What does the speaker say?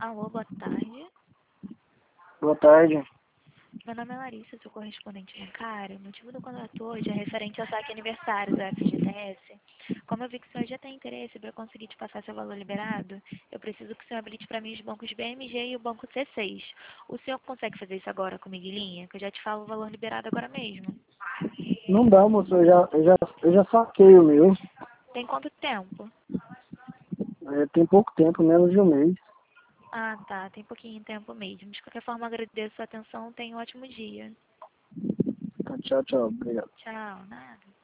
Alô, boa tarde. Boa tarde. Meu nome é Larissa, sou correspondente bancária. O motivo do contato hoje é referente ao saque aniversário do FGTS. Como eu vi que o senhor já tem interesse para conseguir te passar seu valor liberado, eu preciso que o senhor habilite para mim os bancos BMG e o banco C6. O senhor consegue fazer isso agora comigo em linha? Que eu já te falo o valor liberado agora mesmo. Não dá, moço, eu já saquei o meu. Tem quanto tempo? Tem pouco tempo, menos de um mês. Ah, tá. Tem pouquinho tempo mesmo. De qualquer forma, agradeço a atenção. Tenha um ótimo dia. Tá, tchau, tchau. Obrigado. Tchau. Nada.